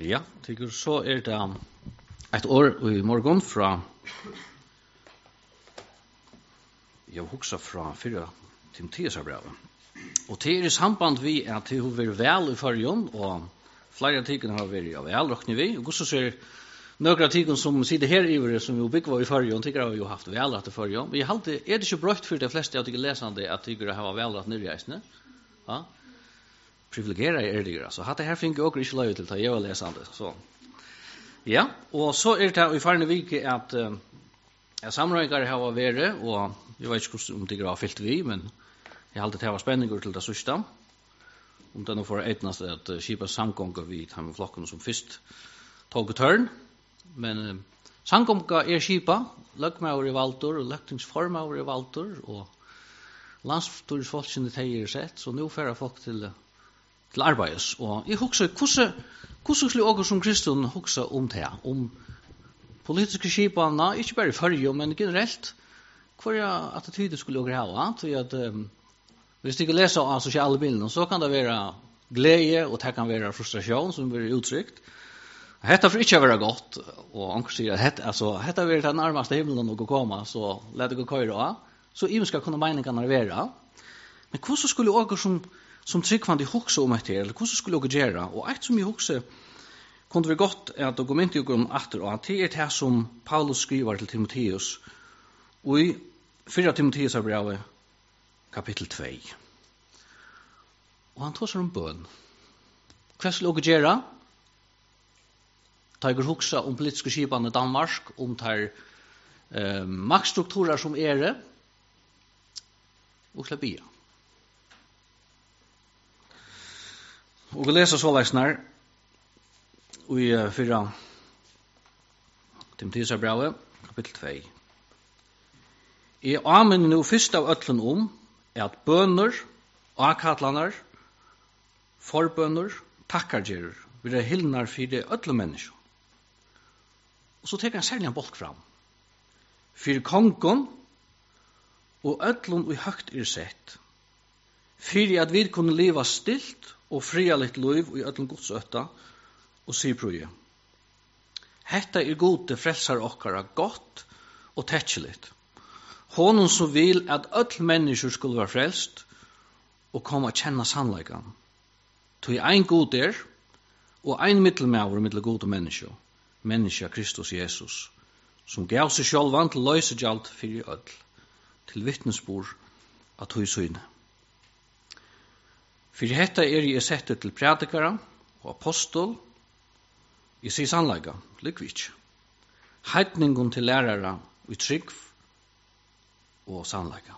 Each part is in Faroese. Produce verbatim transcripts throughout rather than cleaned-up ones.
Ja, tycker så är det ett år i morgon fra jag huxar från fyra Timoteusbrevet. Och det är i samband vi att det har varit väl i förjon och flera tyken har varit av väl och vi och så ser några tyken som sitter här i som ju bygg var i förjon tycker jag ju haft väl rätt i förjon. Vi har alltid är det ju brukt för de flesta jag tycker läsande att tycker det har väl rätt nyrjäsne. Ja. Privilegierade är det så. Hade här finns också inte löj till att jag läsande så. Ja, och så är det i förra veckan att uh, jag samrådare har varit och jag vet inte om det har fyllt vi men jag har alltid haft spänningar till det sista. Om det nu får etnast att uh, skipa samgångar vid de flocken som först tog törn. Men uh, samgångar är skipa, lökmaur i valtor och löktingsformaur i valtor och landstorgsfolkene tejer sett så nu får folk till uh, til arbeids. Og jeg husker, hvordan, hvordan skulle jeg som kristen huske om det? Om politiske skipene, ikke bare i førje, men generelt, hva er attityder skulle jeg ha? Til at, um, hvis jeg leser av sosiale bilder, så kan det være glede, og det kan være frustrasjon, som blir uttrykt. Hetta får ikke være godt, og anker sier at hetta, altså, hetta vil den nærmeste himmelen å komme, så let det gå køyre av. Så jeg skal kunne meningene være. Men hvordan skulle jeg som som tryggvande hugsa om etter, eller hvordan skulle jeg gjøre? Og eit som jeg hugsa, kunne vi godt at dokumentet jo om atter, og at det er det som Paulus skriver til Timoteus, og i fyra Timoteus er brevet, kapittel to. Og han tar seg om bøn. Hva skulle jeg gjøre? Ta jeg hugsa om politiske skipene i Danmark, om tar eh, maktstrukturer som er det, og slett bia. Og vi leser så leisner i fyra Timoteus brevet, kapittel to. Jeg amen nu først av øtlen om at bønner, akatlaner, forbønner, takkargerer, vil det hilnar for øtlen mennesker. Og så teker han særlig en bolk fram. For kongen og øtlen og høgt er sett. For at vi kunne leva stilt og fria litt liv i ødelen Guds øtta og sier prøye. Hetta er gode frelsar okkara godt og tetskelitt. Honom som vil at ødel mennesker skulle være frelst og komme å kjenne sannleikan. Tog ein god er og ein middelmauer middel gode mennesker, mennesker Kristus Jesus, som gav seg sjálvan til løysegjalt fyrir ødel, til vittnesbord av tog syne. For hetta er jeg settet til prædikere og apostol, jeg sier sannleika, likvits. Heitningen til lærere i trygg og sannleika.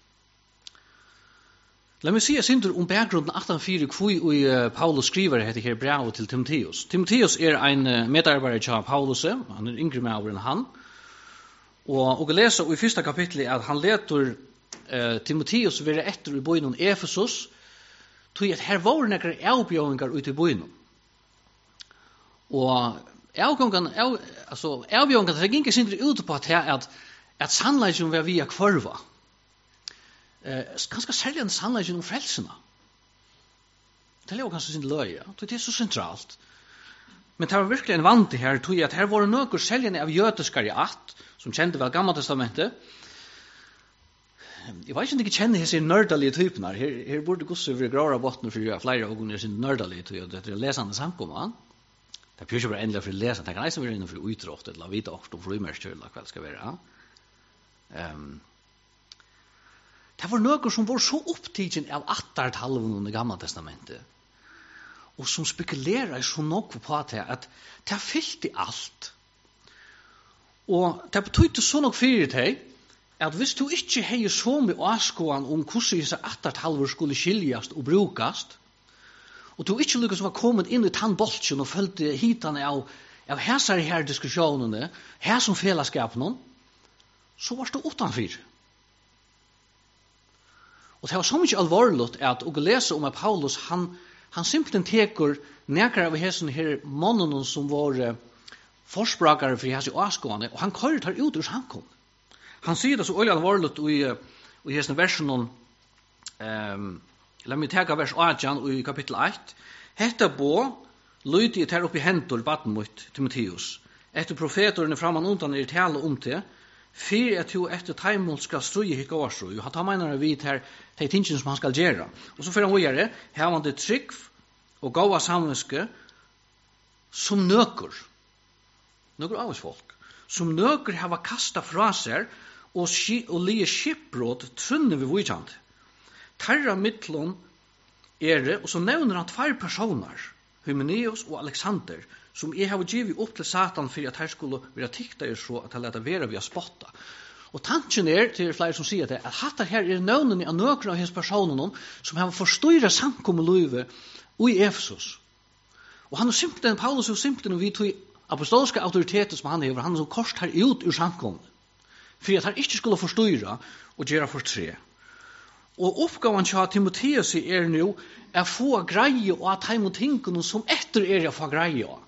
La meg si sinter om bakgrunnen achtenfire kvui og Paulus skriver hette her brevet til Timoteus. Timoteus er en medarbeider til Paulus, han er yngre med over enn han. Og jeg leser i første kapittel at han leter uh, Timoteus være etter i bøynen Efesus, tog at her var nekre avbjøringar ut i byen. Og avbjøringar, altså, avbjøringar, det gikk ikke ut på at, at, at sannleggen var via kvarva. Eh, ganske særlig en sannleggen om frelsene. Det er jo ganske sin løye, det er så sentralt. Men det var virkelig en vant her, tog at her var noen særlig av jødiskar i att, som kjente vel gamle testamentet. Jeg vet ikke om jeg kjenner disse nørdalige typene. Her, her burde gosse være gråre botten for å flere av disse nørdalige typene. Det er lesende samkommer. Det er ikke bare endelig for å lese. Det kan ikke være innenfor utrått, eller vite også om flymerskjøl, eller hva det skal være. Um, det var noe som var så opptidgen av attartalven under gamle testamentet, og som spekulerer så nok på at det, at det har fyllt i alt. Og det betydde så nok fyrir deg, at hvis du ikke hei så mye avskåan om hvordan disse attartalver skulle skiljast og brukast, og du ikke lykkes var kommet inn i tannboltjen og følte hitane av, av hæsar i her diskusjonene, her som fellesskapen, så var det utanfyr. Og det var så mye alvorligt at å lese om at Paulus, han, han simpelthen teker nekere av hæsene her månene som var forsprakere for hæsar i avskåane, og han kører tar ut ur samkom. Han sier det så øyelig alvorligt i, i hesten versen um, la meg teka vers eighteen i kapittel eitt. Hetta bo Lyti tar upp i hentor baden mot Timotheus. Etter profetorene framan undan er tale om det, fyrir at du etter taimon skal strøye hikka årsro. Jo, han tar menar vi til de tingene som han skal gjøre. Og så fyrir han videre, her han det trygg og gåa samviske som nøker. Nøker av oss folk. Som nøker hava kasta fra seg og, og lie skipbrot trunne vi vujkjant. Tarra mittlon er det, og så nevner han tvær personer, Hymeneus og Alexander, som jeg har givet opp til Satan for at her skulle være tikta er så at han lette være vi har spotta. Og tanken er, til flere som sier det, at hatt her er nøvnen av nøkron av hans personer som har forståret samkommet løyve i Efesus. Og han er simpelthen, Paulus er simpelthen, vi tog apostolske autoriteter som han hever, han er som kort her ut ur samkommet. For at han ikke skulle forståre og gjøre for tre. Og oppgaven til Timotheus er nå å få greie og at han må tenke noe som etter er å få greie av.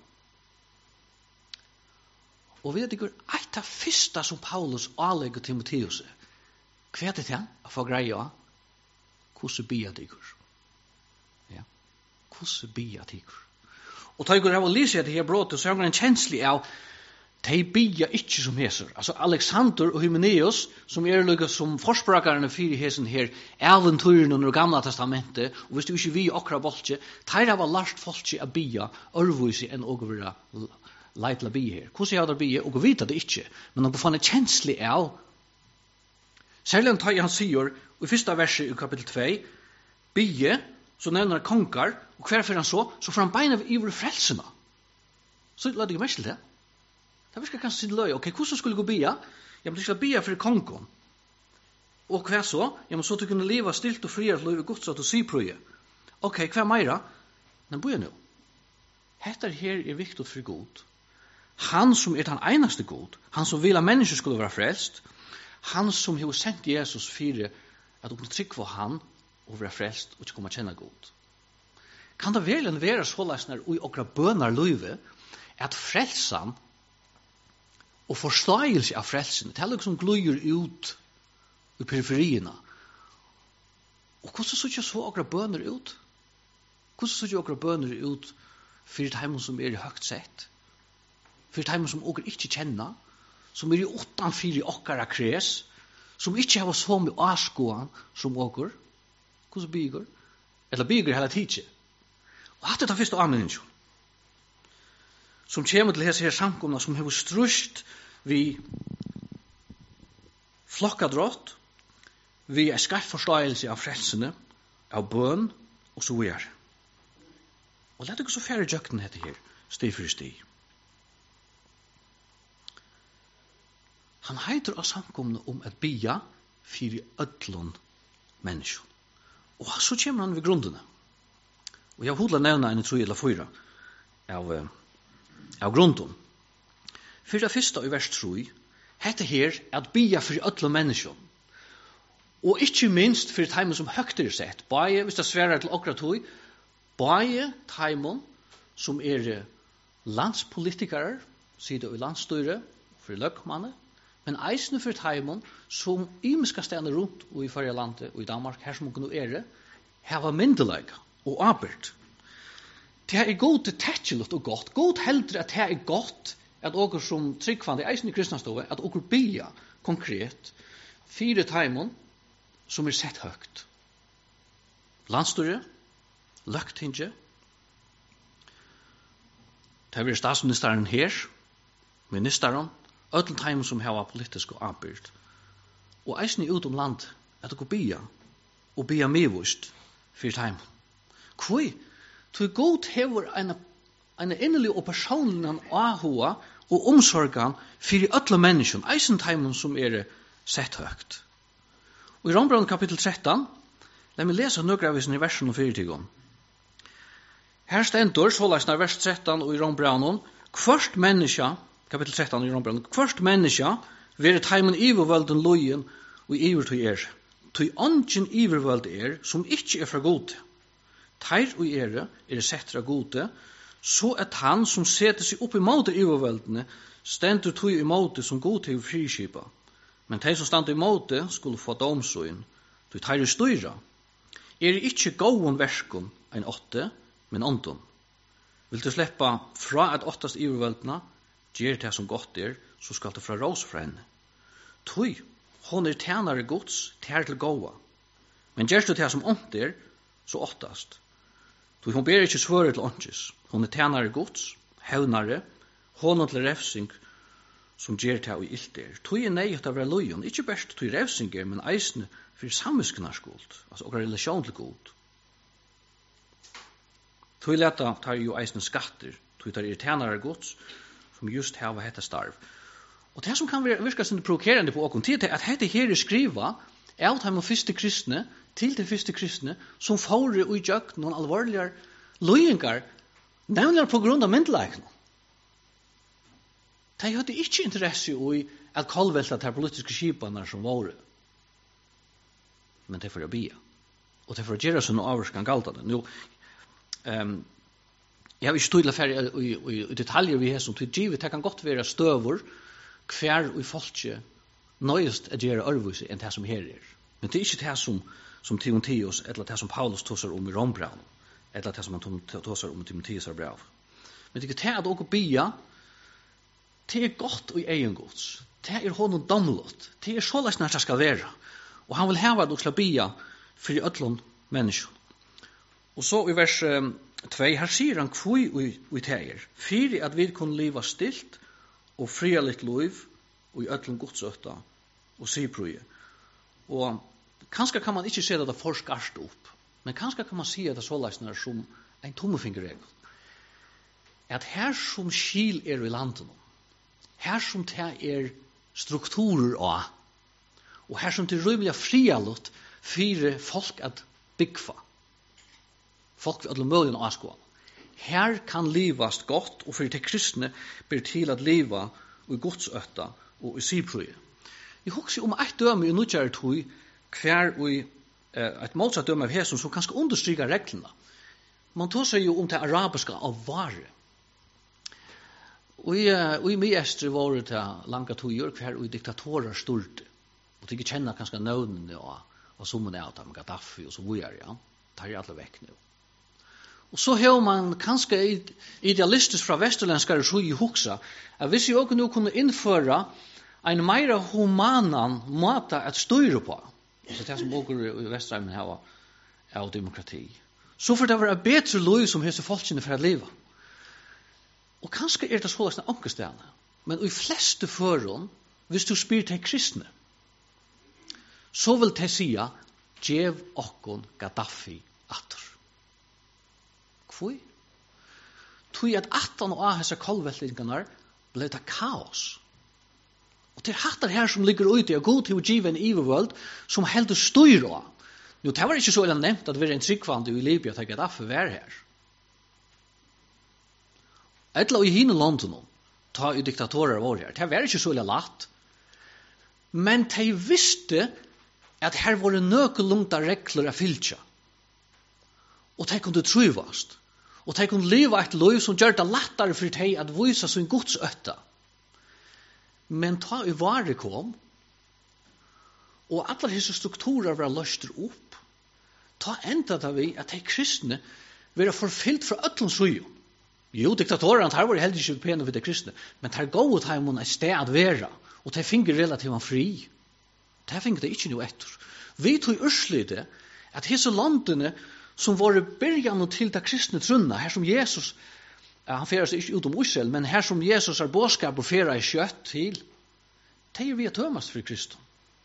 Og vi vet ikke, et av første som Paulus avlegger Timotheus, hva er det til å få greie av? Hvordan bia dikker? Ja, hvordan bia dikker? Og tar jeg å lese det her bråtet, så er det en kjenslig av de bia ikke som heser. Altså Alexander og Hymeneus, som er lukket som forsprakerne fyrir hesen her, eventyren under gamla testamentet, og hvis du ikke vi okra boltje, tar jeg var lart folkje av bia, ørvise enn å være leitla bia her. Hvordan er det bia? Og vita det ikke, men noen fann en kjenslig av. Særlig tar han sier, i første verset i kapittel to, bia, så nevner konger, og hver for han så, så får han beina i vore frelsena. Så la det ikke mest til det. Det virker kanskje sin løy. Ok, hvordan skulle jeg gå bia? Jeg må skal bia for kongen. Og hva så? Jeg må så til å kunne leve stilt og friere til å leve godsat og syprøye. Ok, hva meira? Men bia nå. Hette her er viktig for god. Han som er den eneste god, han som vil at mennesker skulle være frelst, han som har sendt Jesus for at du kunne trygge for han og være frelst og ikke komme kjenne god. Kan det vel være så løsner og i okra bønar løyve at frelsan og forståelse av frelsen, det er liksom gløyer ut i periferierna. Og hvordan så ikke så okra bøner ut? Hvordan så ikke okra bøner ut for dem som er i høgt sett? For dem som okra ikke kjenner, som er i utanfyr i okkara kres, som ikke har så mye avskåan som okra. Hvordan bygger? Eller bygger hele tidsi. Og hatt det er første anmenningen. Som kommer til hese her samkomna som har strust vi flokkadrott, vi er skarp forståelse av frelsene, av bøn, og så videre. Og lett ikke så færre jøkken heter her, sti for sti. Han heiter av samkomna om at bia fyrir ødlun menneskjon. Og så kommer han ved grundene. Og jeg hodla nevna en tru eller fyra av av grunden. For det første i vers tre, hette her at bia for alle mennesker. Og ikke minst for teimen som høgt er sett. Bare, hvis det sværer til okra tog, bare teimen som er landspolitikere, sier det i landsstyre, for løkmanne, men eisne for teimen som imiska stedene rundt og i forrige landet og i Danmark, her som kunne er, hava myndeleg og arbeid. Det er godt til tettelut og godt. God heldur at det er godt at åker som tryggvann i eisen i kristnastove, at åker bia konkret fire taimon som er sett høgt. Landstyre, løgtinge, det er statsministeren her, ministeren, ødel taimon som har politisk og arbeid. Og eisen i utom land, at åker bia, og bia medvust fire taimon. Hvor Så god hever en, en innelig og personlig ahua og omsorgan for alle mennesker, eisen teimen som er sett høgt. Og i Rombrand kapittel tretton, la meg lese nøkra av i versen og fyrtigon. Her stendur, så leisner vers tretton og i Rombrand, kvart menneska, kapittel tretton i Rombrand, kvart menneska være teimen ivervølden lojen og ivertøy er. Tøy ongen ivervøld er som ikke er fra god. Teir og ere er settra gode, så at han som setter seg opp i måte i overveldene, stendur tog i måte som god til friskipa. Men de som stand i måte skulle få domsøyn, tog teir i styra. Er ikkje gåen verskon ein åtte, men åndom. Vill du släppa fra at åttast ivervöldna, ger det som gott er, så skal du fra rås fra henne. Tui, hon er tjänare gods, tjär til gåa. Men gerst du det som ont er, så åttast. Tui, hon ber ikkje svøre til åndsjes. Hon er tjänare gods, hevnare, hon til refsing, som ger det og ilt er. Tui er nei at av være lojon, ikkje best tui refsing er, men eisne for samvisknarskuld, altså okra relasjon til god. Tui leta tar jo eisne skatter, tui tar er tjänare gods, som just hava hetta starv. Og det som kan virka sin provokerande på okkom tid, er at hetta her er skriva av de fyrste kristne til de fyrste kristne som fåre og gjøk noen alvorlige løyingar, nemlig på grunn av myndelaikene. De hadde ikke interesse i at kolvelta de politiske skipene som våre. Men det er for å bia. Og det er for å gjøre sånn avvarskan galta det. Nå, um, jeg har ikke tydelig ferdig i, i, i detaljer vi har som tydelig givet. Det kan godt være støver hver og i folket nøyest at gjøre arvuse enn det som her er. Men det er ikke det som, som Timotheus, eller det som Paulus tåser om i Rombraun, eller det som han tåser om i Timotheus brev. Men det er ikke det at dere bia, det er godt i egen gods. Det er honom damlott. Det er så løsner det skal være. Og han vil heva at dere skal bia for i ødlån mennesker. Og så i vers två, her sier han kvui i teir, fyrir at vi kunne liva stilt og fria litt liv og i ødlån godsøtta og sipruje. Og kanskje kan man ikke se det for skarst opp, men kanskje kan man si at det så løsner som en tommefingerregel. At her som skil er i landet, her som det er strukturer av, og her som det er rymelig frialott for folk at byggfa. Folk vil alle mulige avskål. Her kan livast godt, og for de kristne blir til at liva i godsøtta og i siprøye. Jeg husker om et døme i nødgjære tog, hver og et motsatt døme av hesen som kanskje understryker reglene. Man tar seg jo om det arabiske av vare. Og i, og i mye estre var det langa togjer hver og diktatorer stort. Og de kjenner kanskje nøvnene og, og sommen av dem, Gaddafi og så videre, ja. Tar jeg alle vekk nå. Og så har man kanskje idealistisk fra vesterlenskere så i huksa, at hvis jeg også nå kunne innføre en mer humanan måte at styre på, altså det som også i Vesterheimen har av demokrati, så får det være bedre lov som hese folkene for å leve. Og kanskje er det så løsne ankestene, men i fleste forhold, hvis du spyr til kristne, så vil de si, «Gjev okkon Gaddafi atter». Hvor? Tui at attan og av hese kolveltingarna ble det kaos. Og det er hattar her som ligger ute og god til å give en ivervøld som heldur styr av. Nå, det var ikke så eller nevnt at vi er en tryggvande i Libya til Gaddafi var her. Etla i hine London ta i diktatorer var her. Det var ikke så eller latt. Men de visste at her var nøkelungta regler av fylkja. Og de kunne truvast. Og de kunne leva et liv som gjør det lettere for de at vise sin godsøtta. Men ta i vare kom, og alle disse strukturer var løster opp, ta enda da vi at de kristne var forfylt fra øtlens søyo. Jo, diktatorene, her var heller ikke pene for de kristne, men her gå ut her mot et sted at være, og de finner relativt fri. De finner det ikke noe etter. Vi tog urslite at disse landene som var byrjan til det kristne trunna, her som Jesus, han ferar seg ikke ut om Israel, men her som Jesus har båskap og ferar i kjøtt til, det er vi at tømast for Kristus.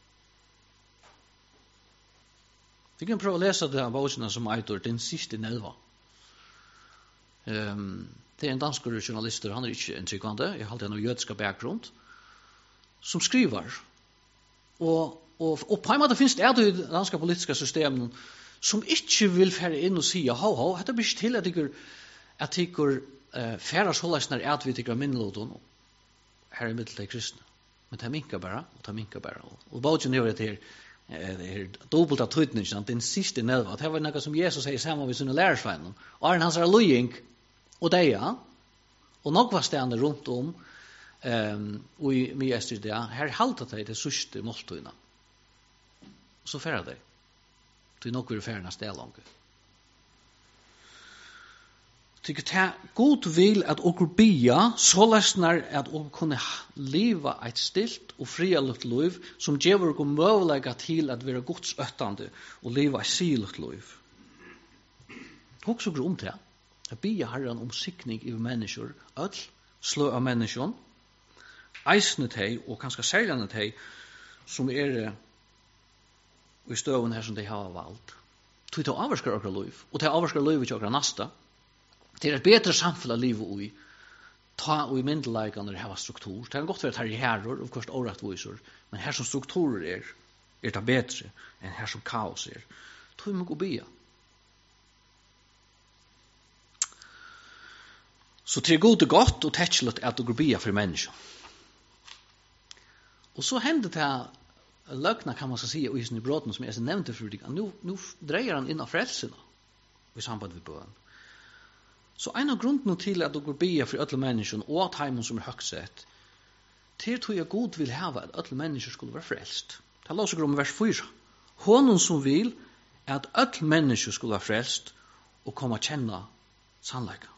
Vi kan prøve å lese det av båsene som eitur, den siste nelva. Um, det er en dansk journalist, han er ikke en tryggvande, jeg halte han av jødiska bakgrunn, som skriver, og, og, og på en måte finnes det er det danske politiske systemet, som ikke vil fære inn og si, ho, ho, dette blir ikke til at jeg at jeg uh, fære så løsner at vi tykker minnelåten her i middel til kristne. Men det minker bare, og det minker bare. Og, og bautjen gjør det her, det her dobbelt av tøytningen, den siste nedva. Det var noe som Jesus sier sammen med sine lærersveinen. Og er hans er løying, og det ja, og nok var stedene rundt om, um, og i mye estir det, her halte det til sørste måltøyene. Og så fære det. Det er nok vi er ferdig sted langt. Tycker det god vil at okkur bia, så lesnar at okkur kunne leva eit stilt og frialuft liv, som gjør okkur møvelega til at være Guds øttande og leva eit siluft liv. Hokk så om det. Jeg bia herran om sikning i mennesker, öll slå av mennesker, eisne teg, og kanskje særlande teg, som er i støven her som de har valgt. Tog til å avvarskar okra liv, og til å avvarskar liv til okra nasta. Det er et bedre samfunn av livet i, ta og i myndelagan når det har struktur. Det kan godt være at her i herrer, og kost årettviser, men her som strukturer er, er det bedre enn her som kaos er. Tog må gå bia. Så det er god og godt og tettslet at du går bia for mennesker. Og så hender det løgna, kan man si, og i sin bråten som jeg nevnte for deg, nå, nå dreier han inn av frelsene i samband med bøen. Så en av grunden til at du går bia for alle mennesker og at heimen som er høgsett, til tror jeg god vil hava at alle mennesker skulle være frelst. Det låser om vers fyra. Honom som vil at alle mennesker skulle være frelst og komme å kjenne sannleiken.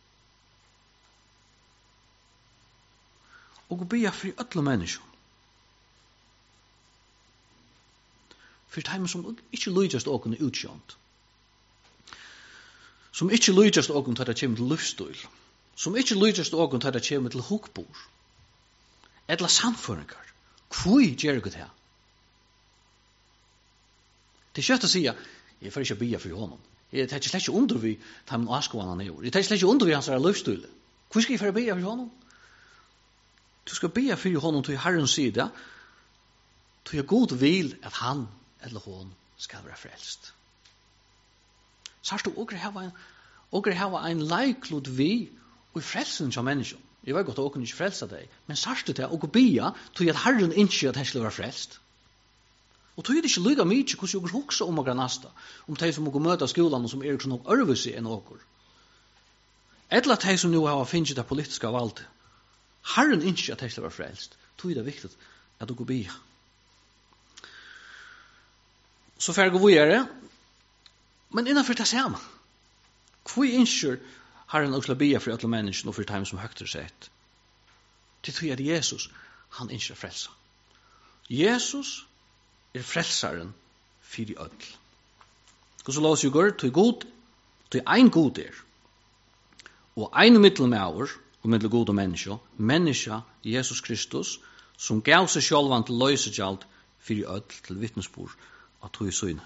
Og gå bia for alle mennesker. For heimen som ikke lydjast åkken er utkjønt. Som ikke lydjast åkken til det kommer til livsstil. Som ikke lydjast åkken til det kommer til hukkbord. Edla samføringar. Hvor gjør det her? Det er kjøtt å si, jeg får ikke bia for honom. Jeg tar ikke slett ikke under vi tar min askoan han gjør. Jeg tar slett ikke under vi hans er livsstil. Hvor skal jeg få bia for honom? Du skal bia for honom til Herren sida, til jeg god vil at han eller hon skal være frelst. Sarst du åker hava en, åker hava en leiklod vi og i frelsen til mennesker. Jeg vet godt at åker ikke frelsa deg, men sarst du til åker bia til at Herren ikke at han skal være frelst. Og tog det ikke lyga mykje hvordan åker hoksa om åker nasta, om de som åker møte skolan og som er nok ørvisi enn åker. Etla de som nu har finnet det politiske valget, Herren ikke at han skal være frelst, tog det viktig at åker bia. Så fer gå vidare. Men innanfor det samme. Hvor innskjør Herren også bia for alle mennesker og for dem som høgt er sett? Det tror jeg at Jesus, han innskjør frelsa. Jesus er frelsaren for de ødel. Og så la oss jo gå til god, til ein god er. Og ein middelmauer, og middel god og menneske, menneske Jesus Kristus, som gav seg sjálvan til løysegjald for de ødel til vittnesbord at tog i syne.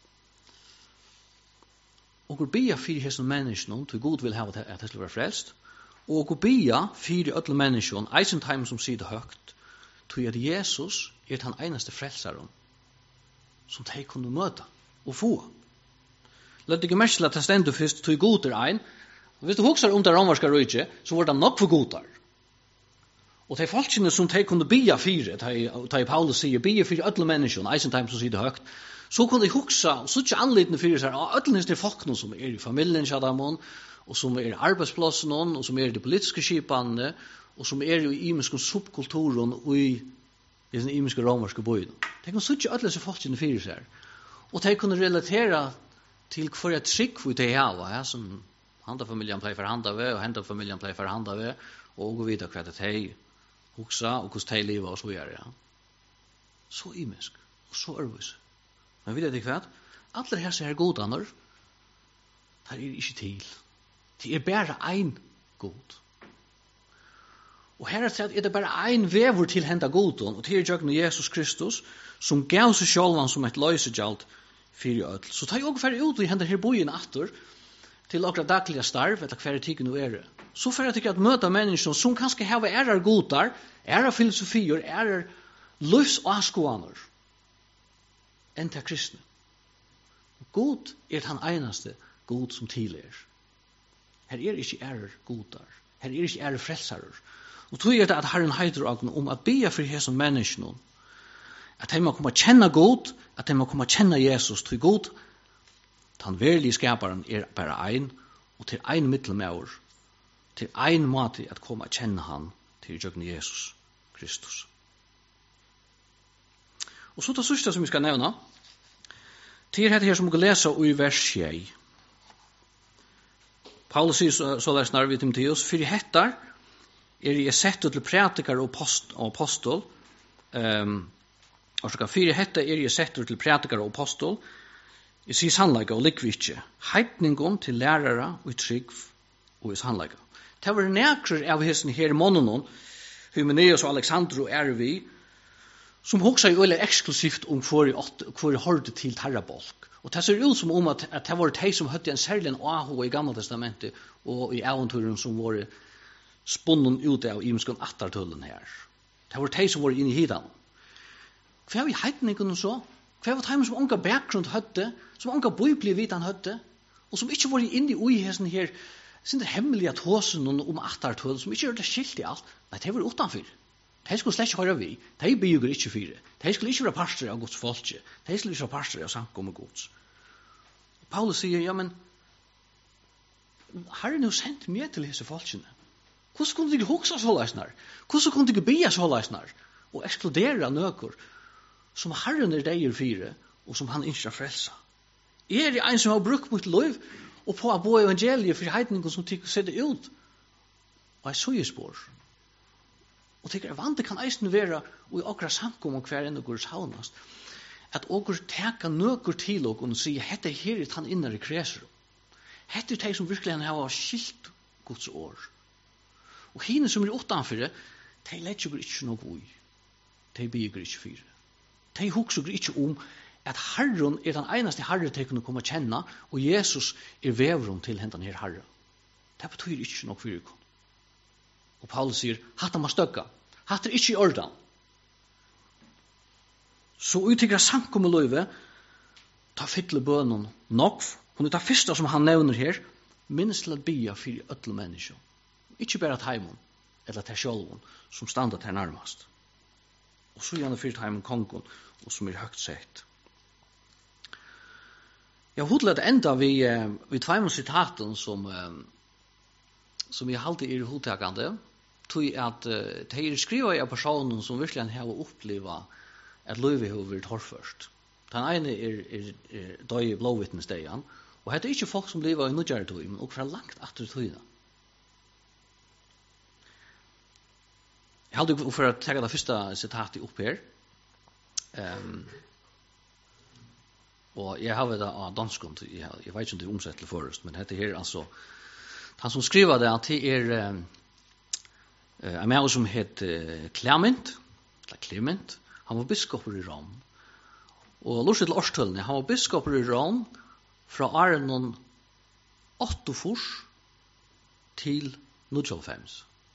Og går bia fyrir hesson menneskene, til god vil hava at det skal være frelst, og går bia fyrir öll menneskene, eisen time som sier det høgt, til at Jesus er den eneste frelsaren som de kunne møte og få. Lett ikke merke til at det stendur først til god er ein, og hvis du husker om det romerska røyke, så var det nok for godar. Og de folkene som de kunne bia fyrir, da Paulus sier, bia fyrir öll menneskene, eisen time som sier det høgt, så kunne de hugsa, så ikke anledende fyrir seg, og ødelen er folkene som er i familien, Shadamon, og som er i arbeidsplassen, og som er i de politiske skipene, og som er i imiske subkulturen, og i den imiske romerske bøyden. De kunne så ikke ødelen er folkene fyrir seg, og de kunne relatera til hver jeg trygg vi de hava, ja, som handafamilien pleier forhanda ved, og handafamilien pleier forhanda ved, og gå videre hva det de hugsa, og hvordan de livet, og så gjør ja. Så imisk, og så ærvis. Men vet du hva? Alle her som er godaner, det er ikke til. Det er bare ein god. Og her er det bare ein vever til henda godan, og til er jøgn Jesus Kristus, som gav seg sjálvan som et løysegjald fyrir öll. Så tar jeg også ferdig ut i henda her bojen atter, til okra dagliga starv, etter hver tiken nu er det. Så fer jeg til at møta mennesker som kanskje hava ærar godar, ærar filosofier, ærar løs og askoaner, enn til kristne. God er den eneste god som tidligere. Her er ikke ærer godar. Her er ikke ærer frelsarer. Og tog er det at Herren heider om at bia for hesson menneskene, at de må komme kjenne god, at de må komme kjenne Jesus til god, den verlige skaparen er bare ein, og til ein middelmauer, til ein måte at komme kjenne han til jøgne Jesus Kristus. Og så det siste som vi skal nevne, til dette her som vi kan lese i vers tjei. Paulus sier så, så der snart vid Timotheus, for i hettar er jeg sett til prædikar og, post, og apostol, um, og så for i hettar er jeg sett til prædikar og apostol, jeg sier sannleika og likvitsje, heitningon til lærere og trygg og i sannleika. Det var nekrar av hessen her i måneden, Hymenaeus og Alexander og er vi, som hoksa jo veldig eksklusivt om hvor i hørte til terrabolk. Og det ser ut som om at, at det var de som høtte en særlig en aho i Gamla testamentet og i eventuren som var spunnen ut av imenskon attartullen her. Det var de som var inne i hidan. Hva var i heitningen så? Hva var de som unga bakgrunn høtte, som unga bøybli vidan høtte, og som ikke var inne i uihesten her, sin hemmelige tåsen om attartull, som ikke gjør det skilt i alt. Nei, det var utanfyr. De skulle slett ikke høre vi. De bygger ikke fire. De skulle ikke være parster av Guds folke. De skulle ikke være parster av samkom med Guds. Paulus sier, ja, men Herren har sendt meg til disse folkene. Hvordan kunne de hoksa så leisner? Hvordan kunne de bya så leisner? Og ekskludere nøkker som Herren er deier fire, og som han ikke har frelsa. Er det en som har brukt mot lov, og på å bo evangeliet for heitningen som tykker seg det ut? Og jeg så i spår. Og tykker vant det kan eisen være, og i akkurat samkom om hver enn og gurs havnast, at åker teka nøkker til og og sier, hette er her i tann innere kreser. Hette er de som virkelig har skilt Guds år. Og hine som er utanfyrir, de letjer ikke noe ui. De bygger ikke fyre. De hukser ikke om at Herren er den eneste Herre de kunne komme å kjenne, og Jesus er vevrum til hentan her Herre. Det betyr ikke noe fyre. Og Paulus sier, hatt er man støkka. Hatt er ikke i ordan. Så uttikra samkommet løyve, ta fytle bønnen nok, og det er det første som han nevner her, minst til å bya for ødle mennesker. Ikke bare teimen, eller til sjølven, som standet her nærmest. Og så gjerne for teimen kongen, og som er høgt sett. Jeg har hodlet enda vi, vi tveimon sitaten som, som jeg halte er hodtakande, tog at uh, de er skrivet av personen som virkelig har opplevd at livet har vært hårdførst. Den ene er, er, er døy i blåvittnesdeien, og det er ikke folk som lever i nødgjerde tog, men også fra langt etter togene. Jeg hadde jo for å ta det første sitatet opp her, um, og jeg har det av danskund, jeg, jeg vet ikke om det er omsett til forrest, men dette her, altså, han som skriver det, at det er um, en mann som het Clement, eller Clement, han var biskoper i Rom. Og lort til årstøllene, han var biskoper i Rom fra Arnon åttofors til nittiofem.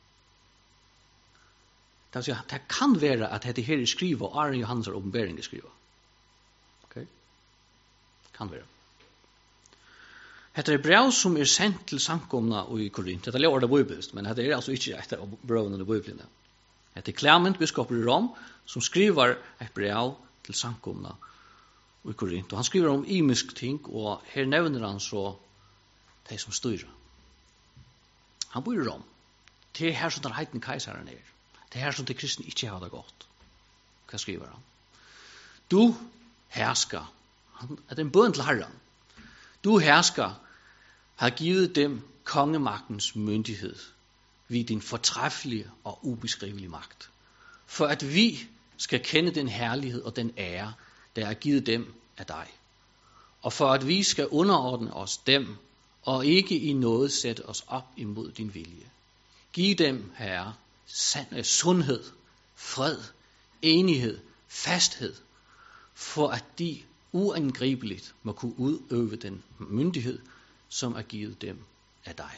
Det vil si, det kan være at dette her er skrivet, og Arne Johannes er åpenbering er skrivet. Ok? Kan være. Hetta er brev som er sendt til samkomna i Korint. Dette er ordet bibelsk, men dette er altså ikke et av brevene i Bibelen. Hetta er Clement, biskoper i Rom, som skriver et brev til samkomna i Korint. Og han skriver om imisk ting, og her nevner han så de som styrer. Han bor i Rom. Det er her som den heitende keiseren er. Det er her som de kristne ikke har det godt. Hva skriver han? Du herska. Det er en bøn til Herren. Du herska har givet dem kongemagtens myndighed ved din fortræffelige og ubeskrivelige magt, for at vi skal kende den herlighed og den ære, der er givet dem af dig, og for at vi skal underordne os dem, og ikke i noget sætte os op imod din vilje. Giv dem, Herre, sundhed, fred, enighed, fasthed, for at de uangribeligt må kunne udøve den myndighed, som er givet dem af dig.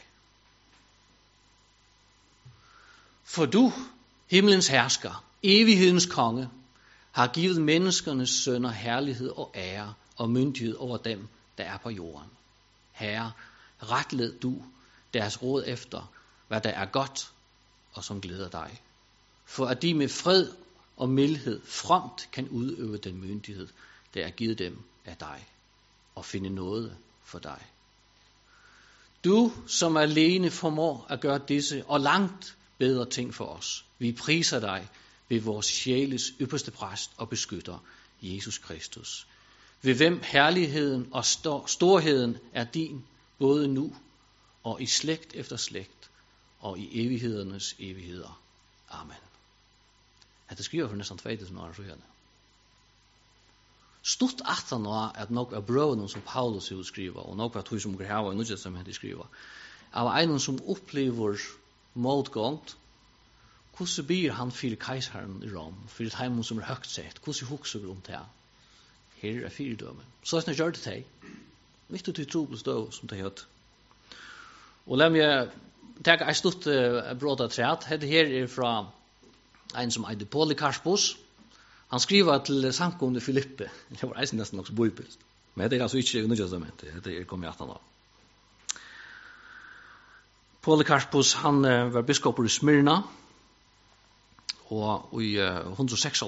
For du, himlens hersker, evighedens konge, har givet menneskernes sønner herlighed og ære og myndighed over dem, der er på jorden. Herre, retled du deres råd efter, hvad der er godt og som glæder dig, for at de med fred og mildhed fromt kan udøve den myndighed, der er givet dem af dig, og finde noget for dig. Du, som alene formår at gøre disse og langt bedre ting for os, vi priser dig ved vores sjæles ypperste præst og beskytter, Jesus Kristus, ved hvem herligheden og stor- storheden er din, både nu og i slægt efter slægt, og i evighedernes evigheder. Amen. Dette skriver for nesten två tusen år siden. Stort attan nå at nok av brøvene som Paulus har skriva, og nok av tog som går hava i Nye Testamentet skriva, av en som opplever motgångt, hvordan byr han for keisaren i Rom, for et heimon som er høgt sett, hvordan hukser om det? Her er fire døme. Så er det gjør det til, mitt ut i trobels døv som det høyt. Og la meg tenke en stort uh, bråd av træt. Dette her er fra en som heter Polycarpus. Han skriver til samkomne Filippe. Det var eisen nesten også bibelsk. Men det er altså ikke i Nye Testamentet. Det er kommet i atten av. Polycarpus, han uh, var biskop i Smyrna. Og i uh, one hundred six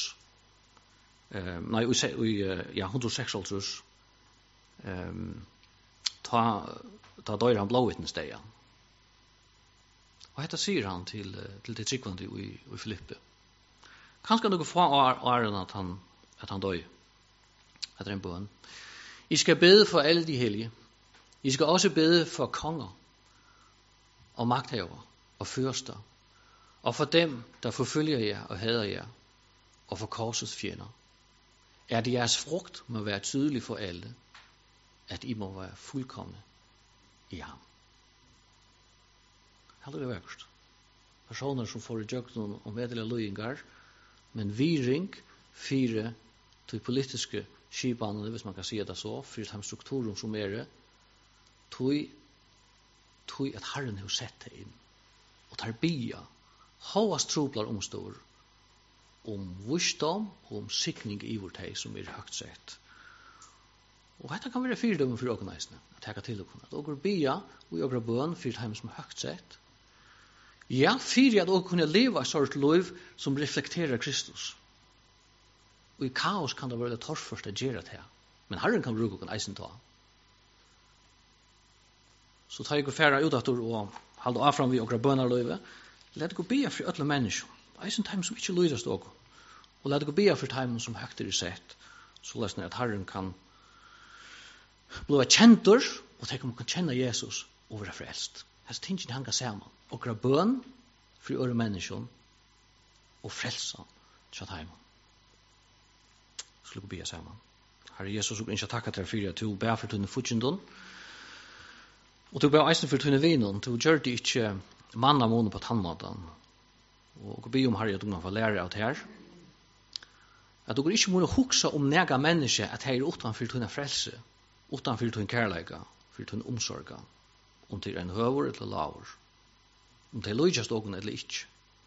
uh, nei, i uh, ja, one hundred six um, ta, ta døyre han blåvittnesdeia. Og dette sier han til, til det tryggvande i, i Filippe. Kanskje noe få åren at han, at han døy. Etter en bøn. I skal bede for alle de hellige. I skal også bede for konger og magthaver og fyrster og for dem, der forfølger jer og hader jer og for korsets fjender. Er det jeres frugt må være tydelig for alle, at I må være fuldkomne i ham. Helt det verkst. Personer som får i døgnen om vedelig løyingar, men vi ring fire til politiske skibanene, hvis man kan si det så, for de strukturer som er det, tog, tog at Herren har sett det inn, og tar bia, hovast troblar omstår, om visdom og om sikning i vårt hei som er høgt sett. Og dette kan være fyrdømmen for åkneisene, at jeg kan til åkne. At åker bia, og i åker bøn, fyrt heim som høgt sett. Ja, fyrir at åker kunne leva et sort liv som reflekterer Kristus. Og i kaos kan det være det torrførst å gjøre det her. Men Herren kan bruke åkne eisen ta. Så tar jeg og færa ut etter og halde av fram vi åker bønarløyve. Let gå bia for alle mennesker. Eisen time som ikke lydast åker. Og let gå bia for time som høgt er sett. Så lesner at Herren kan bli kjentur, og tenk om man kan kjenne Jesus og være frelst. Hese tingene hanga saman. Og gra bøn for øre mennesken og frelsa tja heimen. Skulle bia saman. Herre Jesus, og ikke takka til fyrir at du ber for tunne futsjendun, og du ber eisen for tunne vinen, du gjør det ikke manna måne på tannmaten, og be om Herre at du kan lære av det her, at du ikke må huksa om nega menneske at her er utanfor tunne frelse, utanfor tunne kærleika, for tunne omsorga, om til en høver eller laver, om til løgjast ågen eller ikke.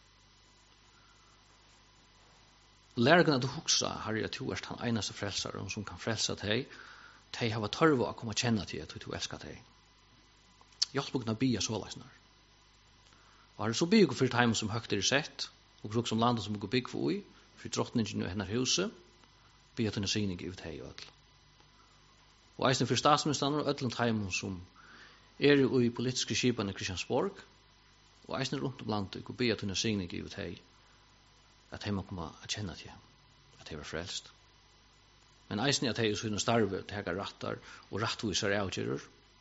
Lærgen at du huksa, Herre, at du er den eneste frelsaren som kan frelsa deg, de har tørva å komme kjenne til at du elskar deg. Hjelp å kunne bia såleisnar. Og Herre, så bia for et heim som høgt er sett, og bruk som landet som går bygg for ui, for drottningen og hennar huset, bia til en signing ut hei og ødel. Og eisen for statsministeren og ødelen heim som er i politiske skipene i Kristiansborg, og eisen rundt om landet, og bia til en signing ut hei, at hei må komme a kjenne til, at hei var frelst. Men eisen at hei er sånne starve, til hei rattar og rattvisar avgjerer.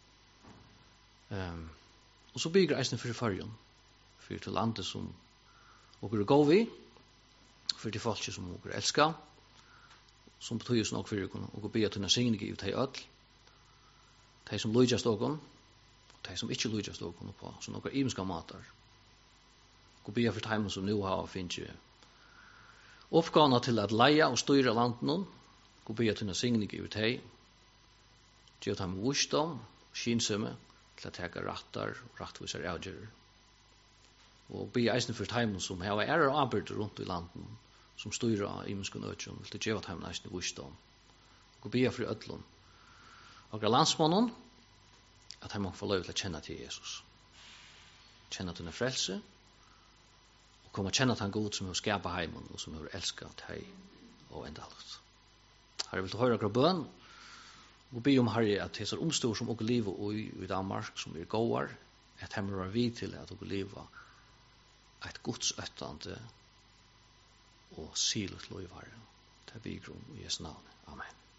Um, og så bygger eisen for fargen, for til landet som åker gå vi, for til folk som åker elska, som betyr nok for åker, og be at hun er signing ut hei ødel, de som lydjast åker, og de som ikke lydjast åker på, som åker imenska matar, og be for dem som nu har finnes oppgavene til at leia og styre landet, og be at hun er signing ut hei, til at han med visdom, skinsumme, til at hega rattar, rattvisar avgjerer. Og be eisen for heimen som heva ærer og arbeid rundt i landen, som styrer av imenske nøtjen, til at djevat heimen eisen i visdom. Og be for ødlun. Og landsmannen, at heimen får lov til å kjenne til Jesus. Kjenne til en frelse, og komme kjenne til en god som har skapet heimen, og som har elsket hei og enda alt. Herre, vil du høre akkurat bøn, og be om Herre at det er omstor som åker livet i, i Danmark, som er gåar, at heimen var vid til at åker livet et godsøttande og silet lov, Herre. Det er vi grunn i Jesu navn. Amen.